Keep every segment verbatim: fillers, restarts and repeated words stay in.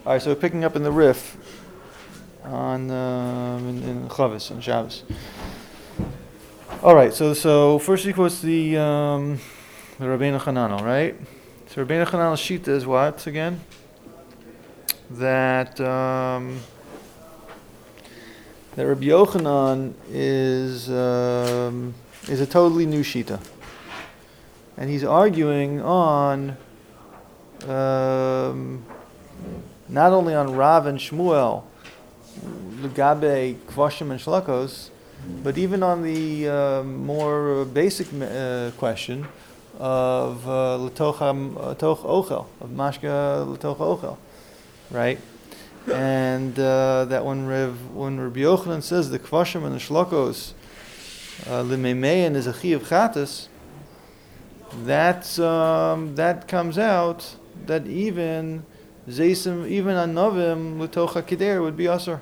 All right, so we're picking up in the Rif on um, in, in Chavis on Shabbos. All right, so so first he quotes the um, the Rabbeinu Chananel, right? So Rabbeinu Chananel's shita is what again? That um, that Rabbi Yochanan is um, is a totally new shita, and he's arguing on um, not only on Rav and Shmuel, Legabe Kvashim and Shlakos, but even on the uh, more basic uh, question of Latoch uh, Ochel, of Mashka Latoch Ochel, right? And uh, that when Rev, when Rabbi Yochanan says the Kvashim and the Shlakos Limeimein is a Chi of Chatas, that's um, that comes out that even Zaysim, even Anovim Latoch HaKeder would be Asr.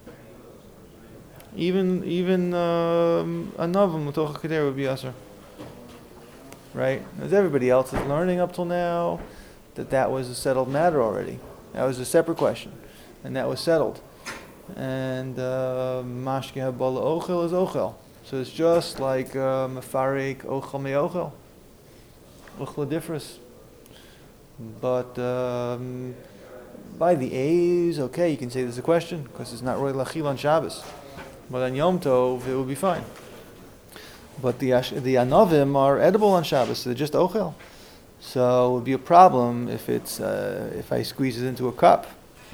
Even even um, Anovim Latoch HaKeder would be Asr. Right? As everybody else is learning up till now, that that was a settled matter already. That was a separate question, and that was settled. And Mashke Habala Ochel is Ochel. So it's just like Mefarek Ochel Me Ochel. Ochel Differus. But um, by the A's, okay, you can say there's a question, because it's not really Lachil on Shabbos. But on Yom Tov, it will be fine. But the the Anovim are edible on Shabbos, so they're just Ochel. So it would be a problem if it's uh, if I squeeze it into a cup,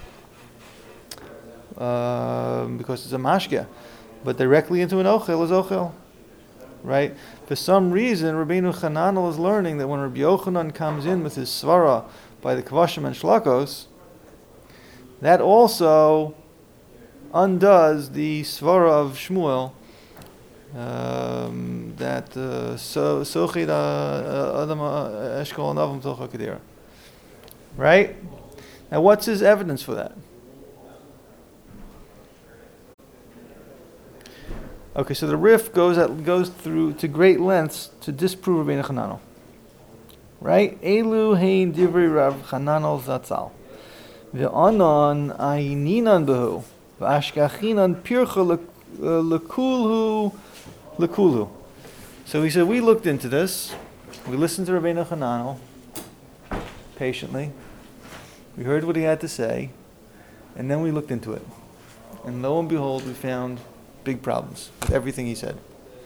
um, because it's a mashke. But directly into an Ochel is Ochel. Right? For some reason, Rabbeinu Chananel is learning that when Rabbi Yochanan comes in with his svara by the Kvashim and Shlakos, that also undoes the svara of Shmuel, um, that so sochid adam eshkol navim tocha kedera. Right? Now, what's his evidence for that? Okay, so the Rif goes at, goes through to great lengths to disprove Rabbeinu Chananel. Right? Elu hein divrei Rav Chananel Zatzal. Ve'anon ayininan behu. Ve'ashkachinan pircha lekulhu lekulhu. So he said, we looked into this. We listened to Rabbeinu Chananel patiently. We heard what he had to say. And then we looked into it. And lo and behold, we found big problems with everything he said.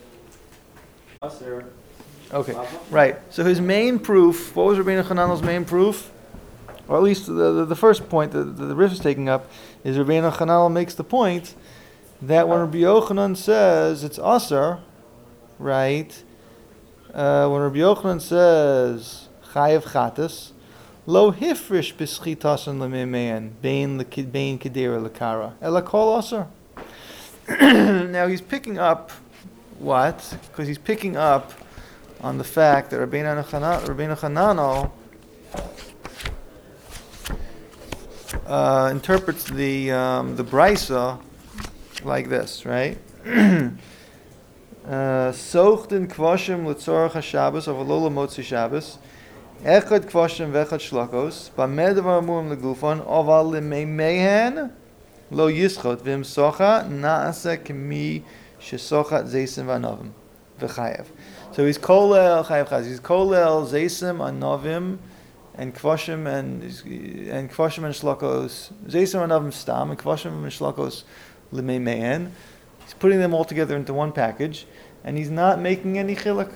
Okay, right. So his main proof, what was Rabbeinu Chananel's main proof? Or at least the, the, the first point that the, the Rif is taking up is Rabbeinu Chananel makes the point that when Rabbi Yochanan says it's Asar, right? Uh, when Rabbi Yochanan says Chayev Chatas, Lo hifrish b'schitasan l'meimein bein bein kedera l'kara ela kol Asar. Now he's picking up what? Because he's picking up on the fact that Rabbeinu Chananel uh, interprets the um, the Brisa like this, right? Sochten kvashim l'tzorach haShabbos avalo l'motzi Shabbos echad kvashim vechad shlakos b'medavar amurim legufon aval l'meimehen Lo yischot v'im socha naase k'mi shesocha zeisim v'anovim v'chayev. So he's kolel chayev chaz. He's kolel zeisim anovim and kvashim and and kvashim and shlokos zeisim anovim stam and kvashim and shlokos l'meimein. He's putting them all together into one package, and he's not making any chiluk.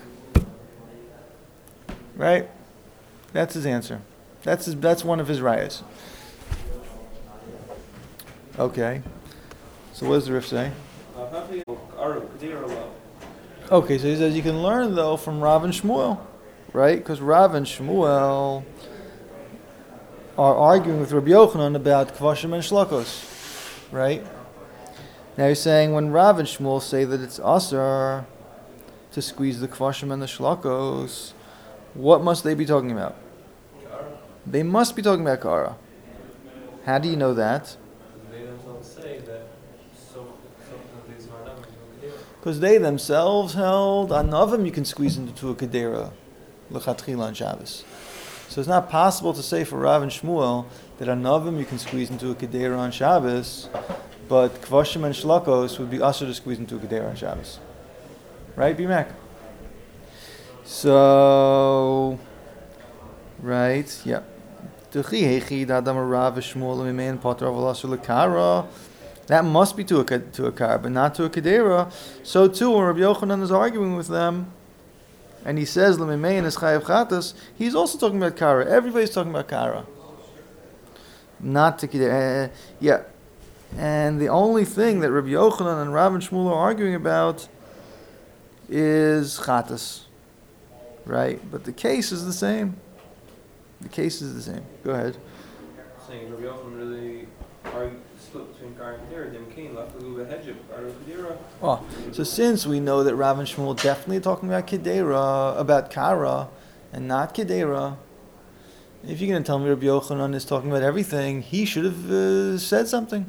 Right? That's his answer. That's his, that's one of his rayas. Okay, so what does the Rif say? Okay, so he says you can learn though from Rav and Shmuel, right? Because Rav and Shmuel are arguing with Rabbi Yochanan about Kvashim and Shlakos, right? Now he's saying when Rav and Shmuel say that it's Asar to squeeze the Kvashim and the Shlakos, what must they be talking about? They must be talking about Kara. How do you know that? Because they themselves held Anovim you can squeeze into a Kedera L'chatchila on Shabbos. So it's not possible to say for Rav and Shmuel that anavim you can squeeze into a kedera on Shabbos, but kvoshim and shlakos would be usher to squeeze into a kedera on Shabbos. Right, B-Mac? So, right, yeah. That must be to a to a kar, but not to a kedera. So too, when Rabbi Yochanan is arguing with them, and he says l'mimein is chayav chatas, he's also talking about kara. Everybody's talking about kara, not to kedera. Uh, yeah, and the only thing that Rabbi Yochanan and Rav and Shmuel are arguing about is chatas, right? But the case is the same. The case is the same. Go ahead. Saying Rabbi Yochanan really are split between Kara and Kedera. Dem Kain left a little bit hedge Kara and Kedera. Oh, so since we know that Rav and Shmuel definitely talking about Kedera, about Kara, and not Kedera, if you're going to tell me Rabbi Yochanan is talking about everything, he should have uh, said something.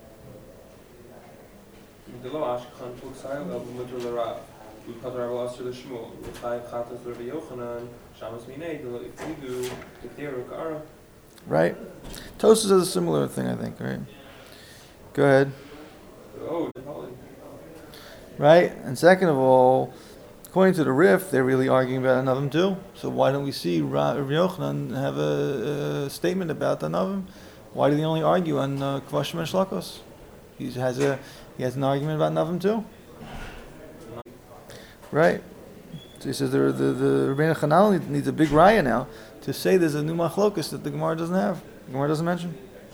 The lo ashkan tuk sayil el mutter l'Rav. We put Rav Asher l'Shmuel. We chayiv chatas Rabbi Yochanan. Shabbos minei the lo iftigu Kedera Kara. Right. Tosas has a similar thing, I think. Right. Go ahead. Oh, probably. Right. And second of all, according to the Rif, they're really arguing about Anavim too. So why don't we see Rabbi Yochanan have a, a statement about Anavim? Why do they only argue on uh, Kvashim and Shlakos? He has a he has an argument about Anavim too. Right. So he says the the, the Rabbeinu Chanal needs, needs a big raya now to say there's a new machlokus that the Gemara doesn't have. The Gemara doesn't mention.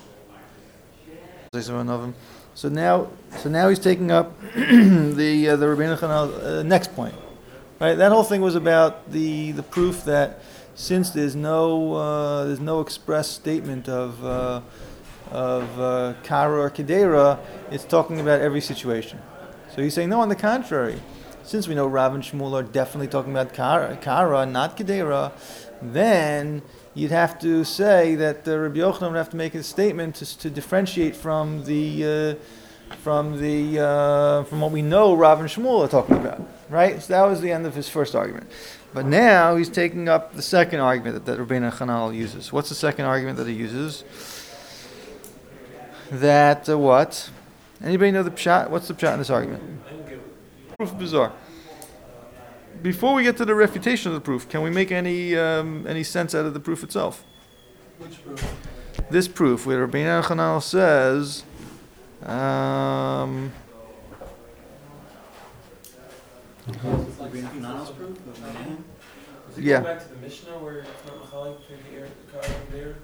So now, so now he's taking up the uh, the Rabbeinu Chanal uh, next point. Right, that whole thing was about the, the proof that since there's no uh, there's no express statement of uh, of uh, kara or kedera, it's talking about every situation. So he's saying no. On the contrary, since we know Rav and Shmuel are definitely talking about kara, kara not kedera, then you'd have to say that uh, Rabbi Yochanan would have to make a statement to, to differentiate from the uh, from the uh, from what we know Rav and Shmuel are talking about, right? So that was the end of his first argument. But now he's taking up the second argument that, that Rabbeinu Chanal uses. What's the second argument that he uses? That uh, what? Anybody know the pshat? What's the pshat in this argument? Proof bizarre. Before we get to the refutation of the proof, can we make any um, any sense out of the proof itself? Which proof? This proof, where Rabbeinu Chanal says, um, It's like Nana's proof of Nana? Does it Yeah. go back to the Mishnah where it's not machalik between the air, the Kara and there?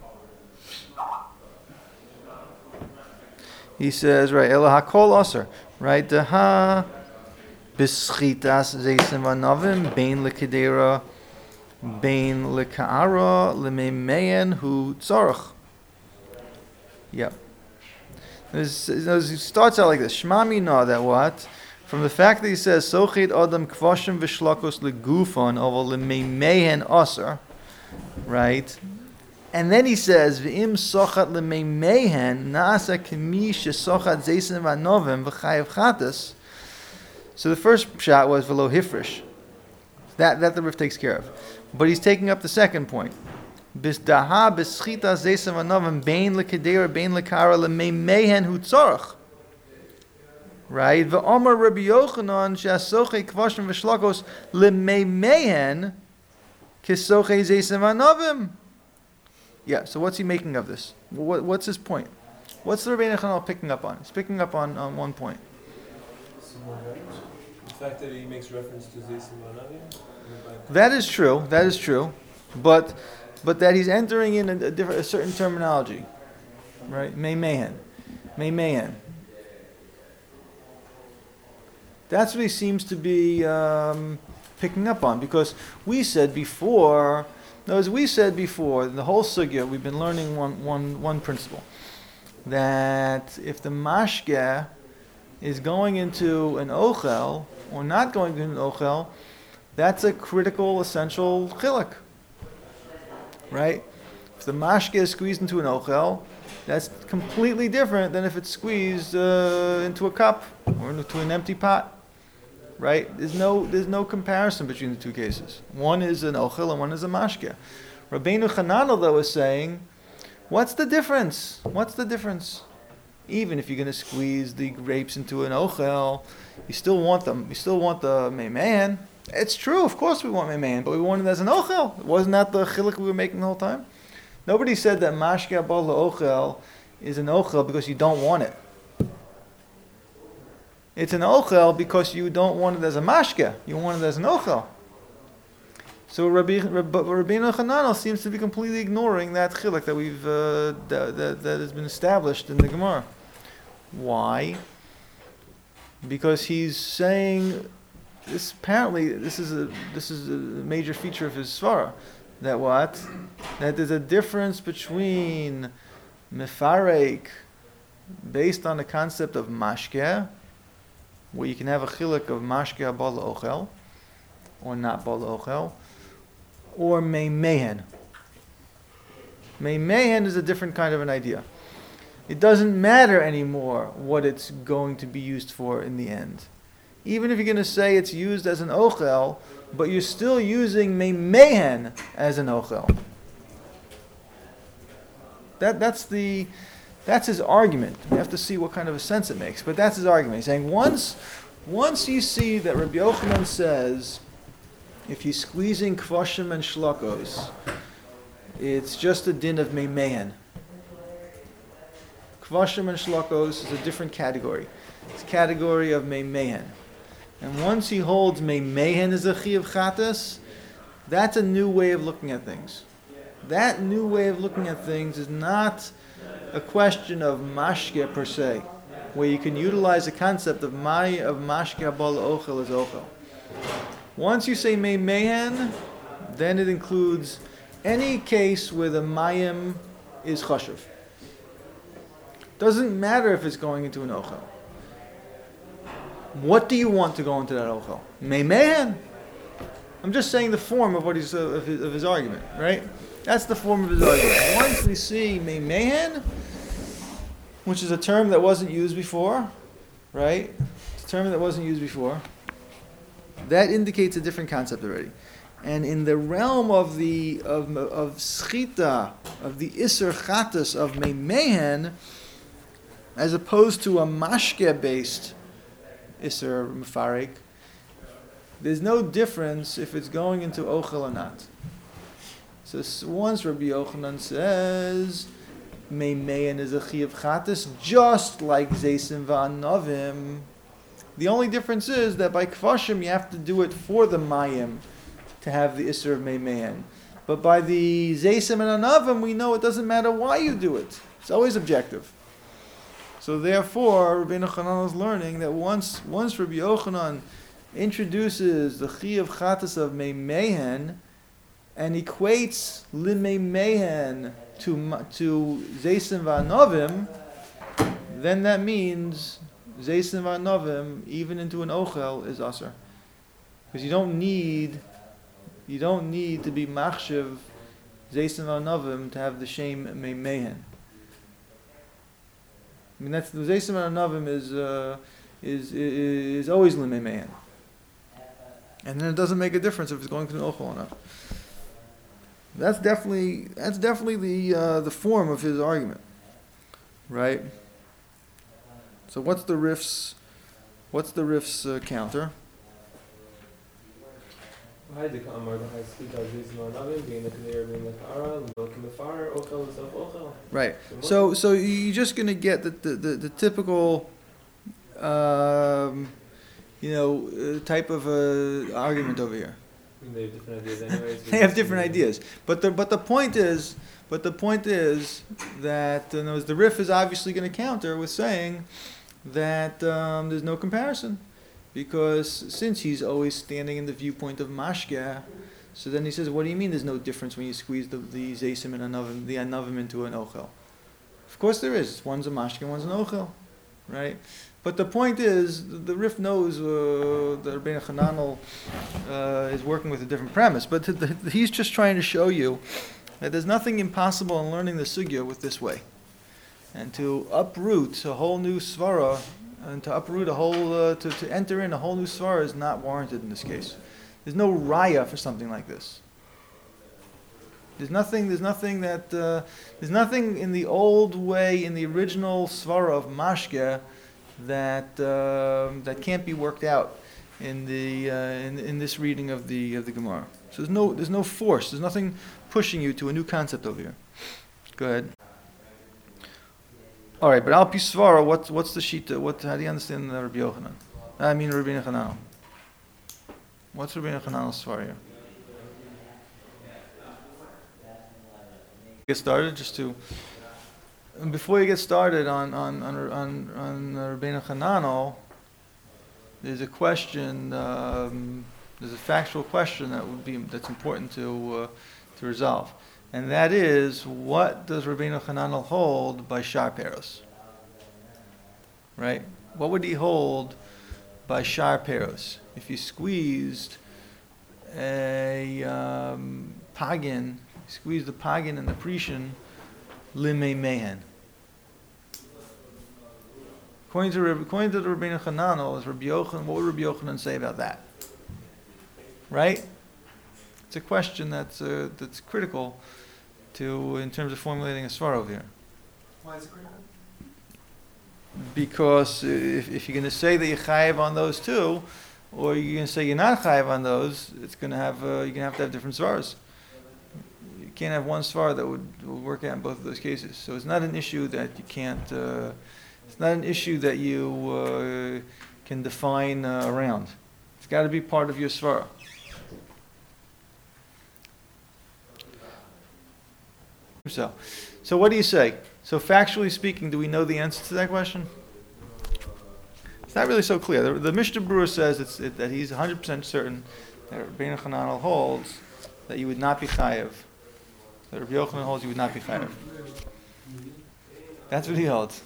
he says, right, Ela hakol aser, right, Daha bischitas zeisim vanavim, bein lekedera, bein lekaara, lememeyen hu tzarach. Yep. This, this, he starts out like this. Shmami na that what? From the fact that he says Sochet Adam Kvashim Vishlakos Legufon over Lememehen Aser, right? And then he says V'im Sochat Lememehen Naasa Kemi Shesochat Zeisim Vanovim V'chayev Chatas. So the first shot was V'lo Hifrish. That that the Rif takes care of. But he's taking up the second point. Bisdaha Bischita Zeisim Vanovim Bein Lekedera Bein Lekara Lememehen Hu Tzorach. Right? V'omar Rabbi Yochanan she'asochei kvashim v'shlakos l'meimehen kisochei zeisim anavim. Yeah, so what's he making of this? What, what's his point? What's the Rabbeinu Chanal picking up on? He's picking up on, on one point. The fact that he makes reference to Zeisim Anavim? That is true. That is true. But but that he's entering in a, a, different, a certain terminology. Right? Meimehen. Meimehen. That's what he seems to be um, picking up on, because we said before, no, as we said before, the whole sugya, we've been learning one, one, one principle, that if the mashke is going into an ochel, or not going into an ochel, that's a critical, essential chiluk, right? If the mashke is squeezed into an ochel, that's completely different than if it's squeezed uh, into a cup, or into an empty pot. Right? There's no there's no comparison between the two cases. One is an ochel and one is a mashke. Rabbeinu Hananel, though, is saying, what's the difference? What's the difference? Even if you're going to squeeze the grapes into an ochel, you still want them. You still want the meimehan. It's true, of course we want meimehan, but we want it as an ochel. Wasn't that the chiluk we were making the whole time? Nobody said that mashke abal ochel is an ochel because you don't want it. It's an ochel because you don't want it as a mashke. You want it as an ochel. So Rabbi, Rabbi, Rabbeinu Hananel seems to be completely ignoring that chiluk that we've uh, that, that, that has been established in the Gemara. Why? Because he's saying this. Apparently, this is a this is a major feature of his svara. That what? That there's a difference between mefarek based on the concept of mashke, where you can have a chiluk of mashke abal ochel, or not bal ochel, or meimehen. Meimehen is a different kind of an idea. It doesn't matter anymore what it's going to be used for in the end. Even if you're going to say it's used as an ochel, but you're still using meimehen as an ochel. That that's the that's his argument. We have to see what kind of a sense it makes, but that's his argument. He's saying once once you see that Rabbi Yochanan says if you're squeezing kvashim and shlokos, it's just a din of meimehen. Kvashim and shlokos is a different category. It's a category of meimehen. And once he holds meimehen as a chi of chatas, that's a new way of looking at things. That new way of looking at things is not a question of mashke per se, where you can utilize the concept of mai of mashke abal ochel as ochel. Once you say meimehen, then it includes any case where the mayim is chashuv. Doesn't matter if it's going into an ochel. What do you want to go into that ochel? Meimehen. I'm just saying the form of what he's uh, of, his, of his argument, right? That's the form of his argument. Once we see meimehen, which is a term that wasn't used before, right? It's a term that wasn't used before. That indicates a different concept already. And in the realm of the of of schita, of the iser chatas of meimehen, as opposed to a mashke based iser mefarek, there's no difference if it's going into ochel or not. So once Rabbi Yochanan says meimehen is a chi of chatas, just like zeisim va'anavim, the only difference is that by kvashim you have to do it for the mayim to have the iser of meimehen. But by the zeisim and anavim, we know it doesn't matter why you do it. It's always objective. So therefore, Rabbeinu Hananel is learning that once once Rabbi Yochanan introduces the chi of chatas of meimehen and equates limeimehen to to zeisim va'anavim, then that means zeisim va'anavim even into an ochel is aser, because you don't need you don't need to be machshav zeisim va'anavim to have the shame meimehen. I mean, that's the zeisim va'anavim is uh, is is always limeimehen, and then it doesn't make a difference if it's going to an ochel or not. That's definitely that's definitely the uh, the form of his argument, right? So what's the riff's what's the riff's uh, counter? Right. So so you're just gonna get the the, the, the typical um, you know uh, type of uh, argument over here. They have different ideas anyways. They have different ideas, but the but the point is, but the point is that uh, the riff is obviously going to counter with saying that um, there's no comparison, because since he's always standing in the viewpoint of mashke, so then he says, what do you mean there's no difference when you squeeze the the zeisim and anavim, the anavim into an ochel? Of course there is. One's a mashke, one's an ochel, right? But the point is, the Rif knows uh, that Rabbeinu Hananel uh, is working with a different premise. But the, the, he's just trying to show you that there's nothing impossible in learning the sugya with this way. And to uproot a whole new svara, and to uproot a whole, uh, to, to enter in a whole new svara is not warranted in this case. There's no raya for something like this. There's nothing. There's nothing that. Uh, there's nothing in the old way, in the original svara of mashke, that um, that can't be worked out in the uh, in, in this reading of the of the Gemara. So there's no there's no force. There's nothing pushing you to a new concept over here. Go ahead. All right, but al pi svara, what's what's the shita? What how do you understand the Rabbi Yochanan? I mean Rabbi Hananel. What's Rabbi Hananel's svara here? Get started just to. Before you get started on on on on, on Rabbeinu Hananel, there's a question. Um, there's a factual question that would be that's important to uh, to resolve, and that is, what does Rabbeinu Hananel hold by shar peros? Right? What would he hold by shar peros? If you squeezed a um, pagin, squeezed the pagin and the prishin, limei mehen. According to according to the Rabbeinu Hananel, is Rabbi Yochanan, what would Rabbi Yochanan say about that? Right? It's a question that's uh, that's critical to in terms of formulating a svara over here. Why is it critical? Because if if you're going to say that you're chayiv on those two, or you're going to say you're not chayiv on those, it's going to have uh, you're going to have to have different svaras. You can't have one svara that would, would work out in both of those cases. So it's not an issue that you can't. Uh, it's not an issue that you uh, can define uh, around. It's got to be part of your svara. So, so what do you say? So factually speaking, do we know the answer to that question? It's not really so clear. The, the Mishnah Berurah says it's, it, that he's one hundred percent certain that Rabbeinu Hananel holds that you would not be chayev. That Rabbi Yochanan holds you would not be chayev. That's what he holds.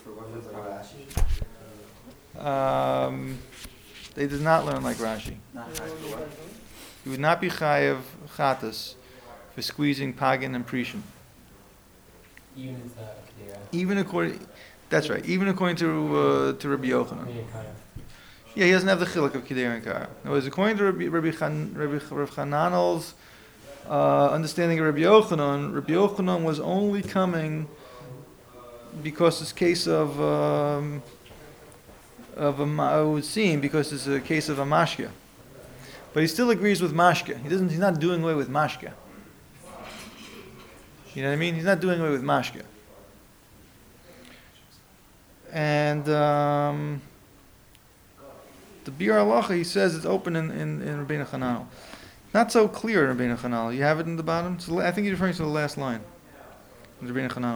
Um, they did not learn like Rashi. You would not be chayev chatas for squeezing pagin and prishin. Even if that, yeah. Even according, that's right. Even according to uh, to Rabbi Yochanan. Yeah, he doesn't have the chiluk of Kedera and Kara. In other words, according to Rabbi Rabbi, Chan, Rabbi, Rabbi Hananel's uh, understanding of Rabbi Yochanan, Rabbi Yochanan was only coming because it's a case of um, of a, it would seem because it's a case of a mashke. But he still agrees with mashke. He doesn't. He's not doing away with mashke. You know what I mean? He's not doing away with mashke. And um, the Bir Halacha, he says it's open in, in, in Rabbeinu Hananel. Not so clear in Rabbeinu Hananel. You have it in the bottom? So I think you're referring to the last line in Rabbeinu Hananel.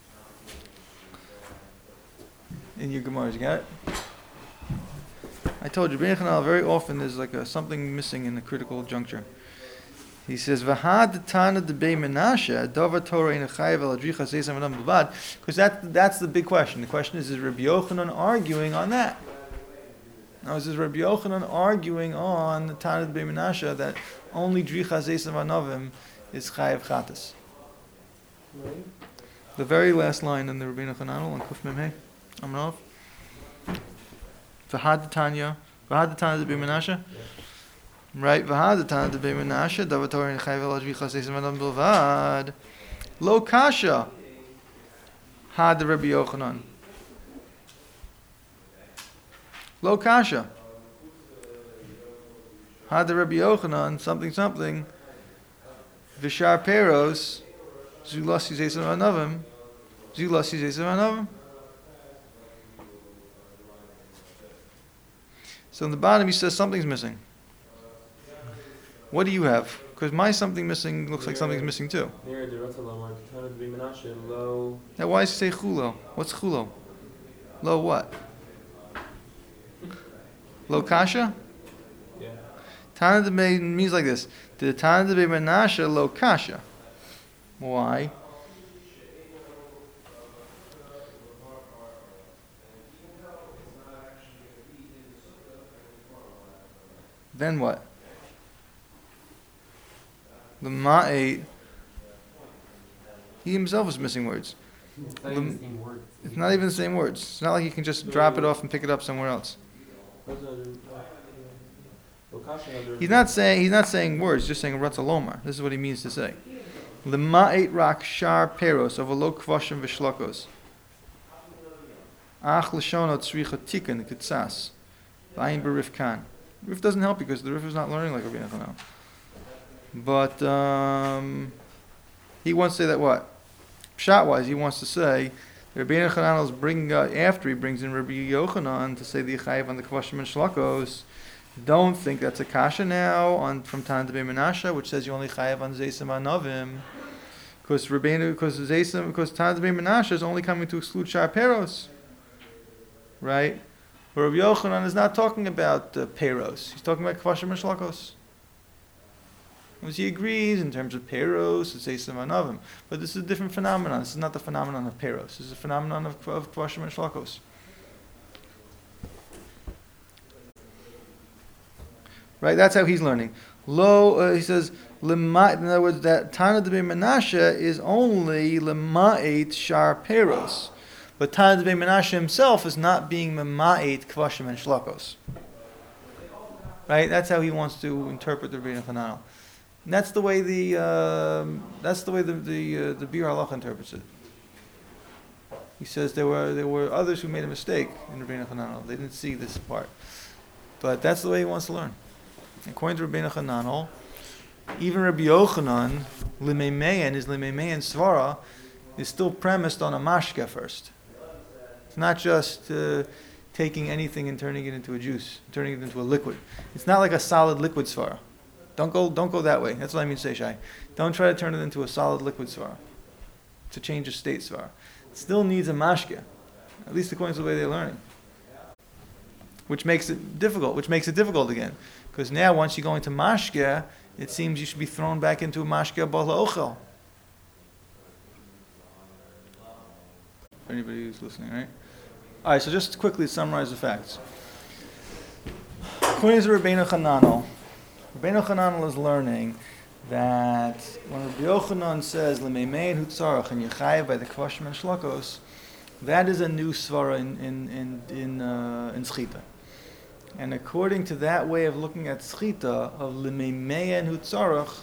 In your Gemaras, you got it? I told you, Rabbeinu Hananel very often there's like a, something missing in a critical juncture. He says, "V'had tana debei Menashe davar Torah in chayev el adricha seisam adam b'vad," because that that's the big question. The question is: is Rabbi Yochanan arguing on that? Now, is Rabbi Yochanan arguing on the tana debei Menashe that only dricha seisam anavim is chayev chatas? The very last line in the Rabbeinu Hananel on Kuf Mem Hey Amrav. V'had tanya, v'had tana debei Menashe. Right, v'had tana debei Menashe davar Torah in chayev el adricha seisam adam b'vad lo kasha had the Rabbi Yochanan lo kasha had the Rabbi Yochanan something something v'shar peros zulasi seisam anavim zulasi seisam anavim. So in the bottom he says something's missing. What do you have? Because my something missing looks like something's missing too. Now why does he say chulo? What's chulo? Lo what? Lo kasha? Yeah. Tana debei means like this. The Tana debei Menashe lo kasha. Why? Then what? The ma'ate, he himself is missing words. It's not even the same word. It's not even the same words. It's not like you can just drop it off and pick it up somewhere else. He's not saying he's not saying words. He's just saying ratzalomar. This is what he means to say. Lema'et rak shar peros of a lo kvashim v'shlokos. Ach l'shonot tzricha tikkun kitsas. V'ayin berif kan. Rif doesn't help because the Rif is not learning like Rabbi Yochanan. But um, he wants to say that what? Pshat-wise, he wants to say that Rabbi Yochanan is bringing uh, after he brings in Rabbi Yochanan to say the Chayiv on the Kvashim and Shlokos. Don't think that's a kasha now on from Tan Debei Menashe, which says you only Chayiv on Zeisim Anovim, because Rabbeinu, because Zeisim, because Tan Debei Menashe is only coming to exclude Shar Peros, right? But Rabbi Yochanan is not talking about uh, Peros; he's talking about Kvashim and Shlokos. Because he agrees in terms of Peros, it's Zeisim Anovim, but this is a different phenomenon. This is not the phenomenon of Peros. This is a phenomenon of, of Kvashim and Shlokos. Right, that's how he's learning. Lo, uh, he says, lema, in other words, that Tana Debei Menashe is only lema'et shar peros. But Tana Debei Menashe himself is not being mema'et kvashim and shlokos. Right, that's how he wants to interpret the Rebbeinu Chananel. And that's the way the um, that's the way the the uh, the Bir Halach interprets it. He says there were there were others who made a mistake in Rebbeinu Chananel. They didn't see this part, but that's the way he wants to learn. According to Rabbeinu Chananel, even Rabbi Yochanan, Limeimeyan, his Limeimeyan Svara, is still premised on a mashke first. It's not just uh, taking anything and turning it into a juice, turning it into a liquid. It's not like a solid liquid Svara. Don't go, don't go that way. That's what I mean, Seishai. Don't try to turn it into a solid liquid Svara. It's a change of state Svara. It still needs a mashke, at least according to the way they're learning. Which makes it difficult, which makes it difficult again. Because now, once you go into mashke, it seems you should be thrown back into a mashke bala ochel. Anybody who's listening, right? All right, so just quickly summarize the facts. According to Rabbeinu Chananel, Rabbeinu Chananel is learning that when Rabbi Yochanan says l'meimein hu tzarach and yechayev by the kvashim and shlokos, that is a new svara in in in in, uh, in schita. And according to that way of looking at schita of l'meimein hu tzarach,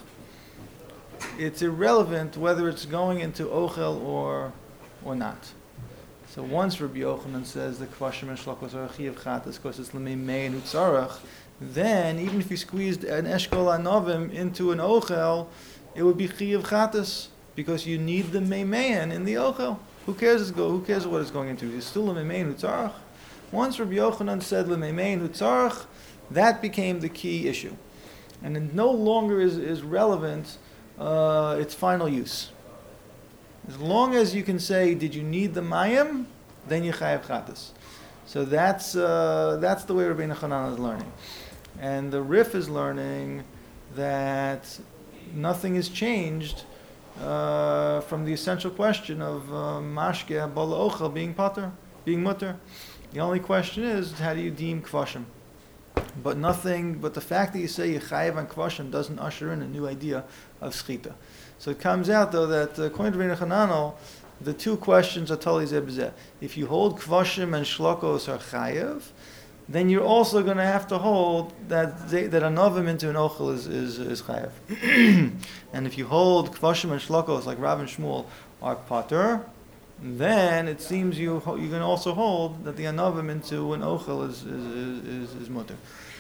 it's irrelevant whether it's going into ochel or or not. So once Rabbi Yochanan says the kvashim and shlokos are a chiyuv chatas because it's l'meimein hu tzarach, then even if you squeezed an eshkol anovim into an ochel, it would be chiyuv chatas because you need the meimein in the ochel. Who cares? It's go, who cares what it's going into? It's still l'meimein hu tzarach. Once Rabbi Yochanan said l'meimein hu tzarach, that became the key issue, and it no longer is is relevant uh, its final use. As long as you can say, did you need the mayim, then you chayav chatas. So that's uh, that's the way Rabbeinu Chananel is learning, and the Rif is learning that nothing is changed uh, from the essential question of uh, mashke bala ochel being pater, being mutter. The only question is, how do you deem kvashim? But nothing, but the fact that you say yechayev on kvashim doesn't usher in a new idea of schita. So it comes out though that uh, according to Rabbeinu Chananel, the two questions are totally zebzeh. If you hold kvashim and shlokos are chayev, then you're also going to have to hold that they, that a novim into an ochel is is, is chayev. And if you hold kvashim and shlokos like Rav and Shmuel are pater, then it seems you you can also hold that the anovim into an ochel is is is, is mutter.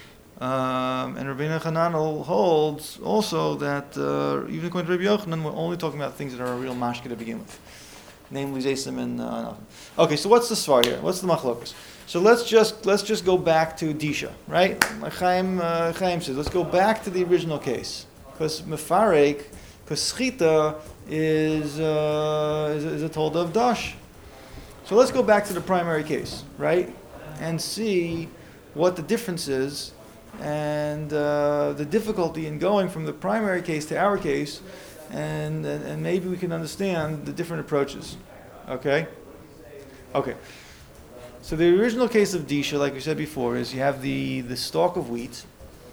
Um, and Rabbeinu Chananel holds also that uh, even according to Rabbi Yochanan, we're only talking about things that are a real mashke to begin with, namely zeisim and uh, anovim. Okay, so what's the svar here? What's the machlokas? So let's just let's just go back to disha, right? Like Chaim uh, Chaim says, let's go back to the original case because mefarek, because schita is, uh, is is a tolda of dash. So let's go back to the primary case, right, and see what the difference is and uh, the difficulty in going from the primary case to our case, and, and and maybe we can understand the different approaches. Okay, okay. So the original case of disha, like we said before, is you have the the stalk of wheat.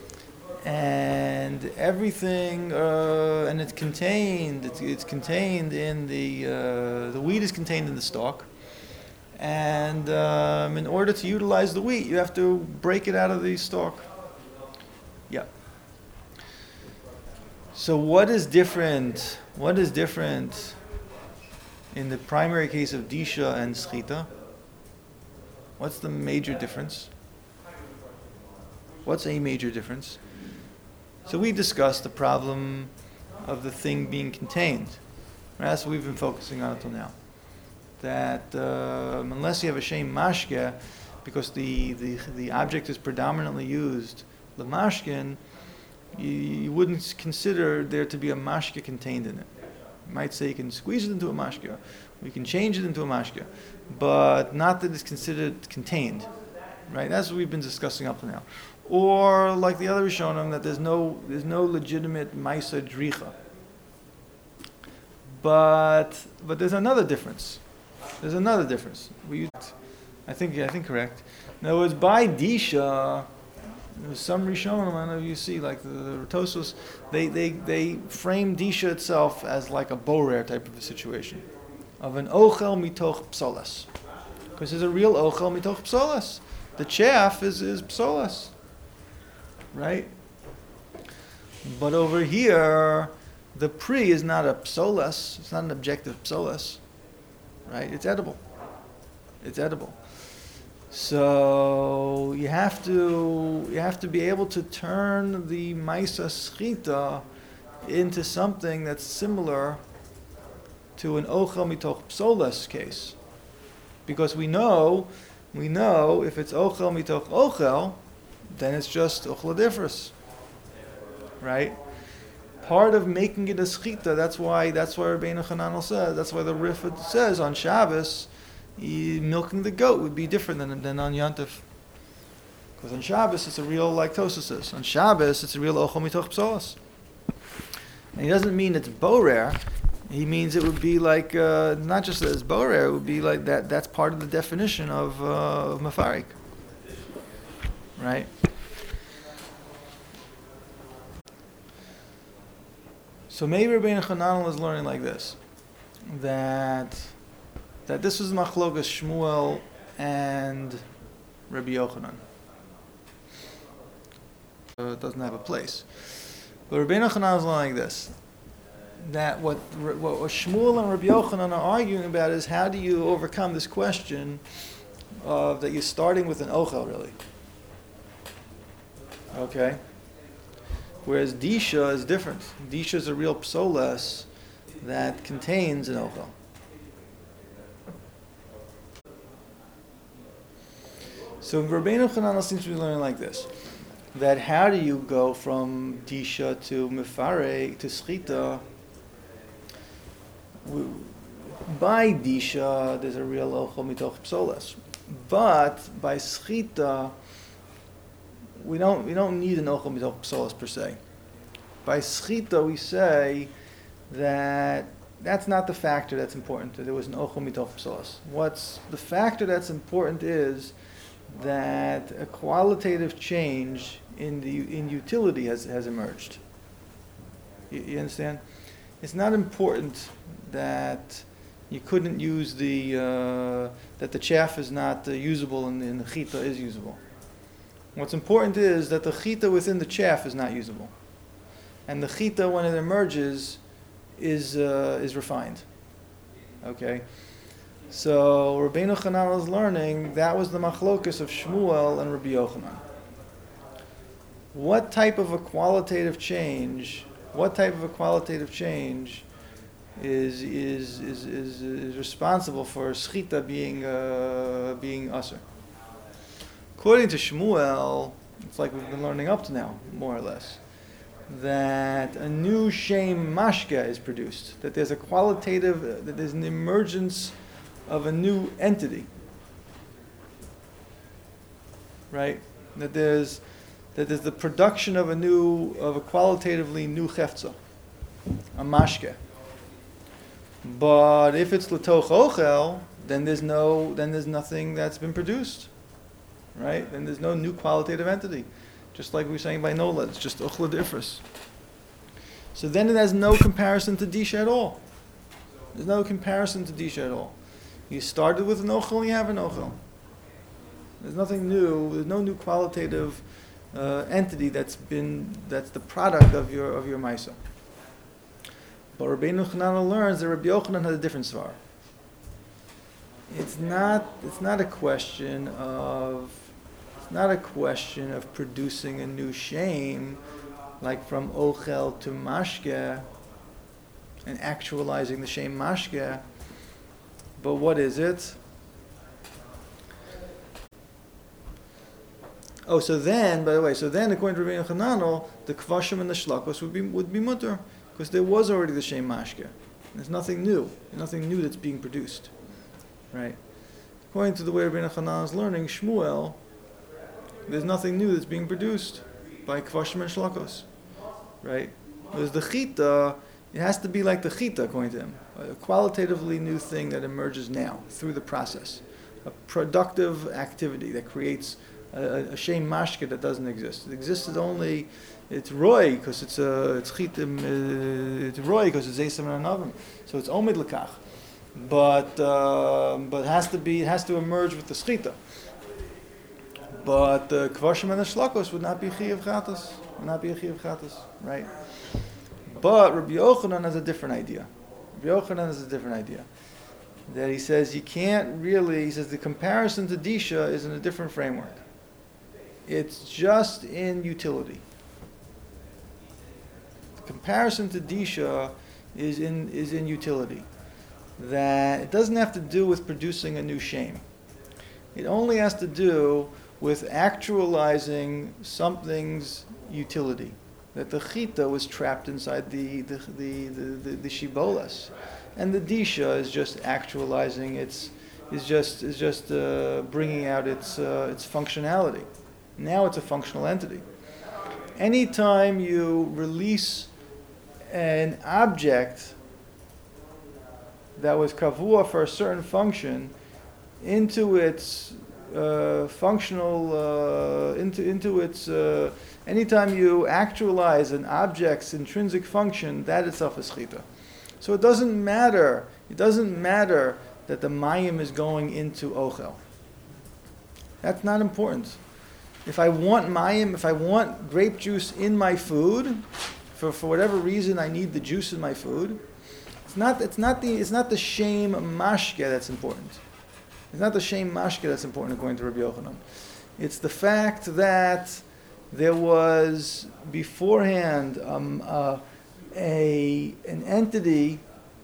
And everything, uh, and it's contained. It's, it's contained in the uh, the wheat is contained in the stalk, and um, in order to utilize the wheat, you have to break it out of the stalk. Yeah. So what is different? What is different in the primary case of disha and schita? What's the major difference? What's a major difference? So we discussed the problem of the thing being contained. Right? That's what we've been focusing on until now. That um, unless you have a shem mashke, because the, the, the object is predominantly used, the mashkin, you, you wouldn't consider there to be a mashke contained in it. You might say you can squeeze it into a mashke, or you can change it into a mashke, but not that it's considered contained. Right? That's what we've been discussing up to now. Or like the other Rishonim, that there's no there's no legitimate Maisa Dricha. But but there's another difference. There's another difference. We, I think I think correct. In other words, by Disha, there's some Rishonim, I don't know if you see, like the, the Tosos, they, they, they frame Disha itself as like a borer type of a situation. Of an Ochel mitoch psolas. Because there's a real Ochel mitoch psolas. The chaff is, is psolas. Right? But over here, the pri is not a psolas. It's not an objective psolas. Right? It's edible. It's edible. So you have to you have to be able to turn the maisa schita into something that's similar to an ochel mitoch psolas case, because we know we know if it's ochel mitoch ochel, then it's just ochel differs, right? Part of making it a schita, that's why that's why Rabbeinu Hananel says, that's why the Rif says on Shabbos, milking the goat would be different than, than on Yantif. Because on Shabbos it's a real, like Tosa says, on Shabbos it's a real ochel mitoch psolas. And he doesn't mean it's borer, he means it would be like, uh, not just that it's borer, it would be like that, that's part of the definition of, uh, of mafarik. Right? So maybe Rabbeinu Hananel is learning like this, that that this was machlokas Shmuel and Rabbi Yochanan. Uh, it doesn't have a place. But Rabbeinu Hananel is learning like this, that what, what Shmuel and Rabbi Yochanan are arguing about is how do you overcome this question of that you're starting with an ochel, really. Okay? Whereas Disha is different. Disha is a real psolas that contains an ochel. So Rabbeinu Hananel seems to be learning like this, that how do you go from Disha to Mefare to Schita? By Disha, there's a real ochel mitoch psolas. But by Schita, we don't we don't need an ochel mitoch psolas per se. By Schita, we say that that's not the factor that's important, that there was an ochel mitoch psolas. What's the factor that's important is that a qualitative change in the in utility has, has emerged. You, you understand? It's not important that you couldn't use the uh, that the chaff is not uh, usable and, and the chita is usable. What's important is that the chita within the chaff is not usable, and the chita when it emerges is uh, is refined. Okay. So Rabbeinu Hananel is learning that was the machlokus of Shmuel and Rabbi Yochanan. What type of a qualitative change? What type of a qualitative change is is is is, is responsible for schita being uh, being usher? According to Shmuel, it's like we've been learning up to now, more or less, that a new shem mashke is produced. That there's a qualitative, uh, that there's an emergence of a new entity, right? That there's that there's the production of a new, of a qualitatively new chefza, a mashke. But if it's l'toch ochel, then there's no, then there's nothing that's been produced, right? Then there's no new qualitative entity, just like we were saying by Nola, it's just ochla differs. So then it has no comparison to disha at all. There's no comparison to disha at all. You started with an ochel, you have an ochel. There's nothing new. There's no new qualitative uh, entity that's been that's the product of your of your maisa. But Rabbeinu Chananel learns that Rabbi Yochanan has a different svar. It's not. It's not a question of. It's not a question of producing a new shame, like from ochel to mashke, and actualizing the shame mashke. But what is it? Oh, so then, by the way, so then according to Rabbeinu Chananel, the kvashim and the shlakos would be would be mutter, because there was already the shame mashke. There's nothing new. There's nothing new that's being produced, right? According to the way Rabbeinu Chananel is learning, Shmuel, there's nothing new that's being produced by kvashim and shlakos, right? There's the chita. It has to be like the chita, according to him, a qualitatively new thing that emerges now through the process, a productive activity that creates a, a shame mashke that doesn't exist. It exists only, it's roy because it's a it's chitim, uh, it's roy because it's eisam and anavim, so it's omid lekach, but uh, but it has to be it has to emerge with the schita. But the kvashim and the shlakos would not be chiyav chatas, would not be a chiyav chatas, right? But Rabbi Yochanan has a different idea. Rabbi Yochanan has a different idea. That he says you can't really, he says the comparison to Disha is in a different framework. It's just in utility. The comparison to Disha is in is in utility. That it doesn't have to do with producing a new shame. It only has to do with actualizing something's utility. That the chita was trapped inside the the the the, the, the shibolas, and the disha is just actualizing its is just is just uh, bringing out its uh, its functionality. Now it's a functional entity. Anytime you release an object that was kavua for a certain function into its uh, functional uh, into into its uh, anytime you actualize an object's intrinsic function, that itself is chita. So it doesn't matter. It doesn't matter that the mayim is going into ochel. That's not important. If I want mayim, if I want grape juice in my food, for, for whatever reason I need the juice in my food, it's not it's not the it's not the shame mashke that's important. It's not the shame mashke that's important according to Rabbi Yochanan. It's the fact that there was beforehand um, uh, a an entity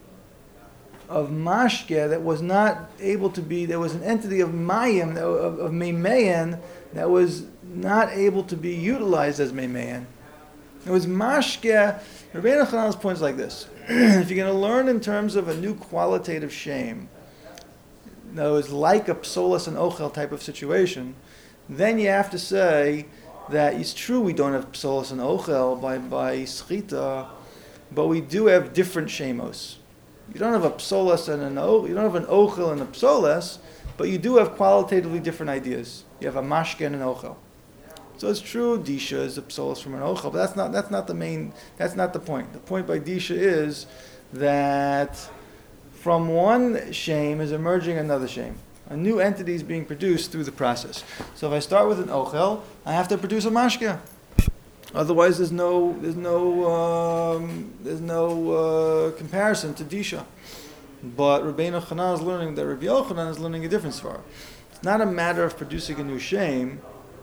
of mashke that was not able to be. There was an entity of mayim of, of meimeyan that was not able to be utilized as meimeyan. It was mashke. Rabbeinu Chananel's point is like this: if you're going to learn in terms of a new qualitative shame, that was like a psolas and ochel type of situation, then you have to say that it's true we don't have psolas and ochel by by schita, but we do have different shemos. You don't have a psolas and an o, you don't have an ochel and a psolas, but you do have qualitatively different ideas. You have a mashke and an ochel. So it's true disha is a psolas from an ochel, but that's not that's not the main that's not the point. The point by disha is that from one shame is emerging another shame. A new entity is being produced through the process. So if I start with an ochel, I have to produce a mashke. Otherwise, there's no there's no um, there's no uh, comparison to disha. But Rabbeinu Chananel is learning that Rabbi Yochanan is learning a different svar. It's not a matter of producing a new shame.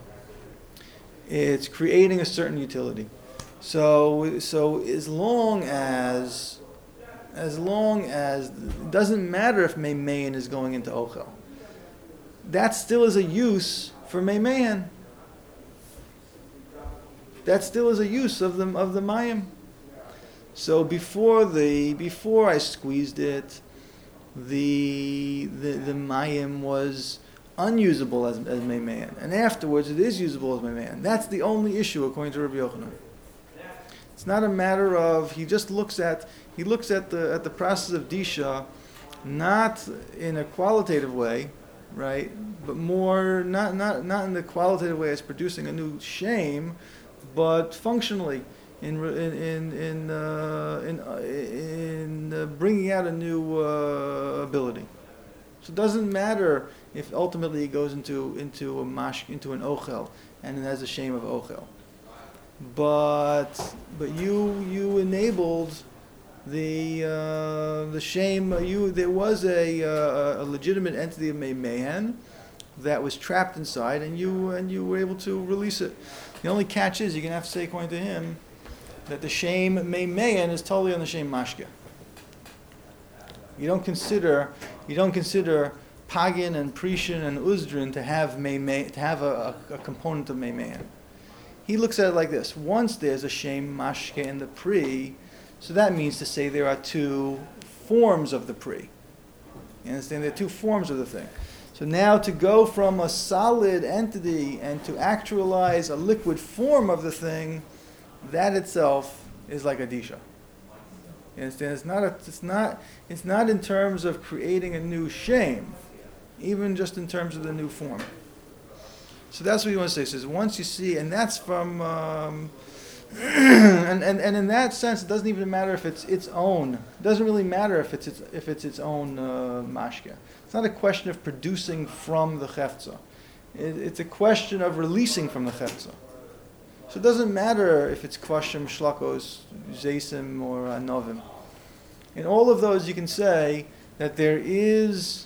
It's creating a certain utility. So so as long as as long as it doesn't matter if meimeyan is going into ochel, that still is a use for meimeyan. That still is a use of the of the mayim. So before the before I squeezed it, the the the mayim was unusable as as meimeyan, and afterwards it is usable as meimeyan. That's the only issue according to Rabbi Yochanan. It's not a matter of he just looks at he looks at the at the process of disha, not in a qualitative way, right? But more not not not in the qualitative way as producing a new shame, but functionally in in in in uh, in, uh, in uh, bringing out a new uh, ability. So it doesn't matter if ultimately it goes into into a mash into an ochel and it has a shame of ochel. But but you you enabled the uh, the shame you there was a uh, a legitimate entity of Meimehan that was trapped inside, and you and you were able to release it. The only catch is you're gonna have to say, according to him, that the shame Meimehan is totally on the shame Mashke. You don't consider you don't consider Pagin and Prishin and Uzdrin to have Meimei, to have a, a, a component of Meimehan. He looks at it like this: once there's a shame Mashke in the Pri, so that means to say there are two forms of the Pri. You understand? There are two forms of the thing. So now to go from a solid entity and to actualize a liquid form of the thing, that itself is like a disha. You understand? It's not, a, it's, not, it's not in terms of creating a new shame, even just in terms of the new form. So that's what he wants to say. He says, once you see, and that's from... Um, and, and and in that sense, it doesn't even matter if it's its own. It doesn't really matter if it's its, if it's its own uh, mashke. It's not a question of producing from the chefza. It, it's a question of releasing from the chefza. So it doesn't matter if it's kvashim, shlakos, zaysim, or anovim. In all of those, you can say that there is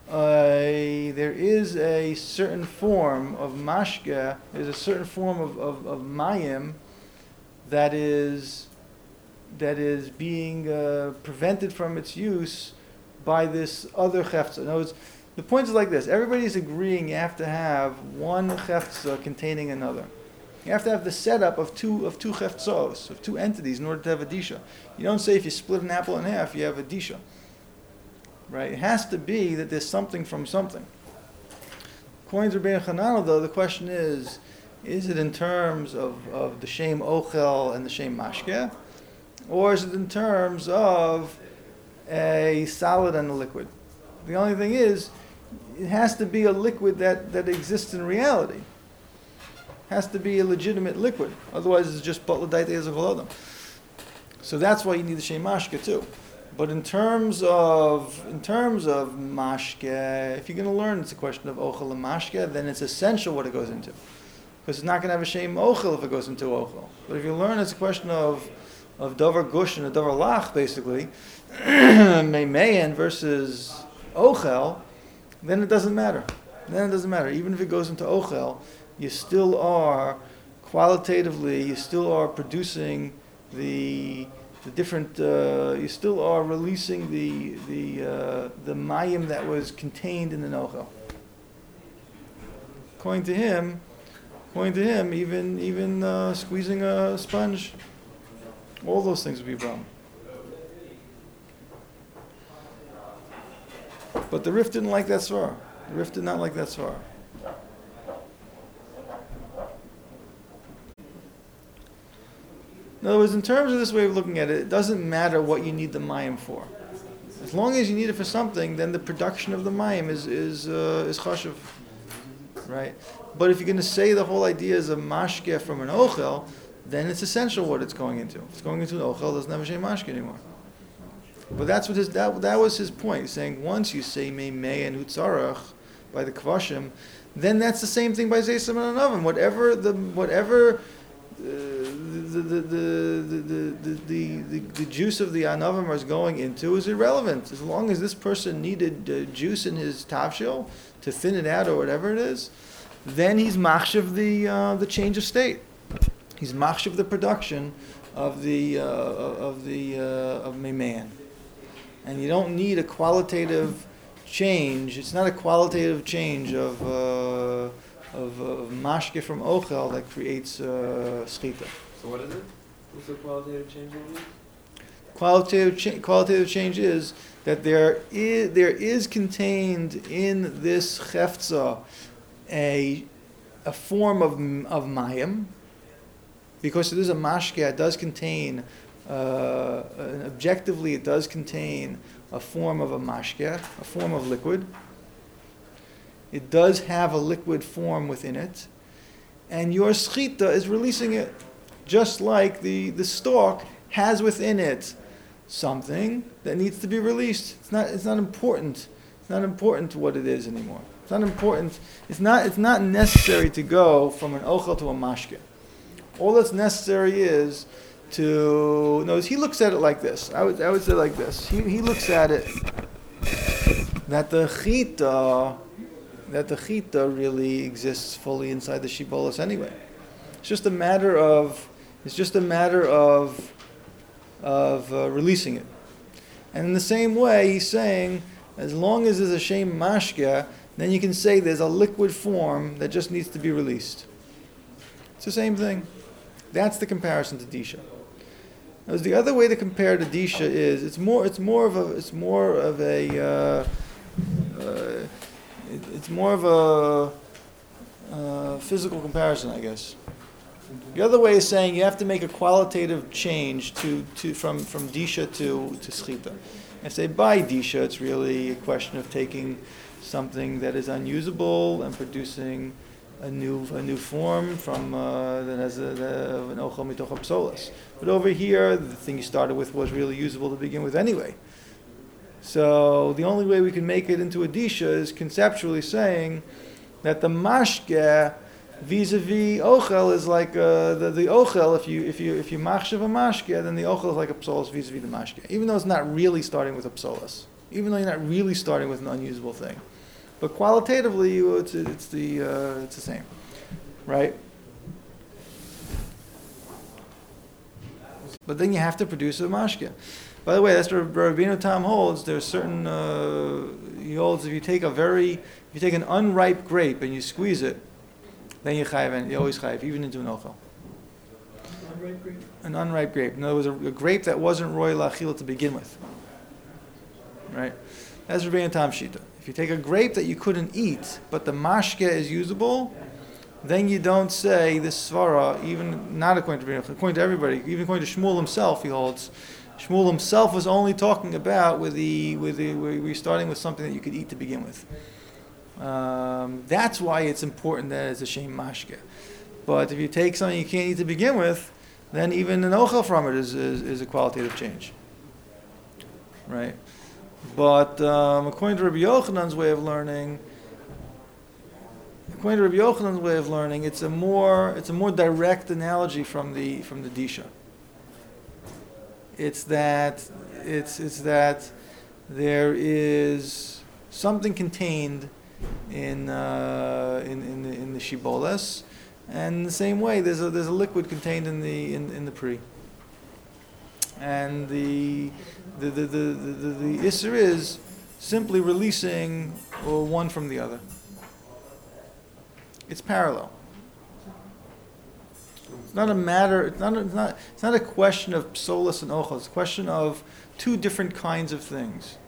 a there is a certain form of mashke. There's a certain form of of, of mayim that is that is being uh, prevented from its use by this other chefza. In other words, the point is like this: everybody's agreeing you have to have one chefza containing another. You have to have the setup of two of two cheftzos, of two entities, in order to have a disha. You don't say if you split an apple in half, you have a disha. Right? It has to be that there's something from something. According to Rabbeinu Chananel, though, the question is: is it in terms of, of the shem ochel and the shem mashke, or is it in terms of a solid and a liquid? The only thing is, it has to be a liquid that, that exists in reality. It has to be a legitimate liquid. Otherwise, it's just butler daite as a golodam. So that's why you need the shem mashke too. But in terms of in terms of mashke, if you're going to learn it's a question of ochel and mashke, then it's essential what it goes into. Because it's not going to have a shem ochel if it goes into ochel. But if you learn it's a question of of davar gush and a davar lach, basically, meimeyan versus ochel, then it doesn't matter. Then it doesn't matter. Even if it goes into ochel, you still are, qualitatively, you still are producing the the different, uh, you still are releasing the the uh, the mayim that was contained in the ochel. According to him, According to him, even even uh, squeezing a sponge, all those things would be a problem. But the Rif didn't like that svara. The Rif did not like that svara. In other words, in terms of this way of looking at it, it doesn't matter what you need the mayim for. As long as you need it for something, then the production of the mayim is is uh, is chashuv, right? But if you're going to say the whole idea is a mashke from an ochel, then it's essential what it's going into. If it's going into an ochel, it doesn't have a shem mashke anymore. But that's what his that, that was his point. He's saying once you say meimei and hutzarach by the kvashim, then that's the same thing by zaysim and anavim. Whatever the whatever uh, the, the, the, the, the, the, the, the juice of the anavim is going into is irrelevant. As long as this person needed uh, juice in his tavshil to thin it out or whatever it is, then he's machshav the uh, the change of state. He's machshav the production of the uh, of the uh, of meimeyan. And you don't need a qualitative change. It's not a qualitative change of uh, of, of mashke from ochel that creates uh, schita. So what is it? What's the qualitative change will be? Qualitative cha- qualitative change is that there is there is contained in this cheftza a a form of of mayim, because it is a mashke. It does contain uh, objectively it does contain a form of a mashke, a form of liquid. It does have a liquid form within it, and your schita is releasing it, just like the the stalk has within it something that needs to be released. It's not it's not important. It's not important what it is anymore. It's not important. It's not. It's not necessary to go from an ochel to a mashke. All that's necessary is to, no, he looks at it like this. I would, I would say like this. He, he looks at it that the chita, that the chita really exists fully inside the shibolas anyway. It's just a matter of, it's just a matter of, of uh, releasing it. And in the same way, he's saying, as long as there's a shem mashka, then you can say there's a liquid form that just needs to be released. It's the same thing. That's the comparison to disha. Now, the other way to compare to disha is it's more it's more of a it's more of a uh, uh, it, it's more of a uh, physical comparison, I guess. The other way is saying you have to make a qualitative change to, to from from disha to to schita. And say by disha, it's really a question of taking something that is unusable and producing a new a new form from uh, that has a, the, an ochel mitoch psolas. But over here, the thing you started with was really usable to begin with anyway. So the only way we can make it into a disha is conceptually saying that the mashke vis-a-vis ochel is like uh, the the ochel. If you if you if you machshav a mashke, then the ochel is like a psolas vis-a-vis the mashke. Even though it's not really starting with a psolas, even though you're not really starting with an unusable thing. But qualitatively, it's, it's the uh, it's the same, right? But then you have to produce a mashke. By the way, that's what Rabbeinu Tam holds. There's certain uh, he holds if you take a very if you take an unripe grape and you squeeze it, then you chayiv and you always chayiv even into an ochel. Unripe grape? An unripe grape. In other words, a, a grape that wasn't roy lachila to begin with, right? That's Rabbeinu Tam shita. If you take a grape that you couldn't eat, but the mashke is usable, then you don't say this svara, even not according to Rabbeinu, according to everybody, even according to Shmuel himself, he holds. Shmuel himself was only talking about with the with the where we're starting with something that you could eat to begin with. Um, that's why it's important that it's a shem mashke. But if you take something you can't eat to begin with, then even an ochel from it is, is, is a qualitative change, right? But um, according to Rabbi Yochanan's way of learning, according to Rabbi Yochanan's way of learning, it's a more it's a more direct analogy from the from the disha. It's that it's it's that there is something contained in uh, in in the, in the shiboles, and in the same way there's a there's a liquid contained in the in, in the pri. And the the the the the, the isser is simply releasing uh, one from the other. It's parallel. It's not a matter. It's not. A, it's not. It's not a question of psolas and ochel. It's a question of two different kinds of things.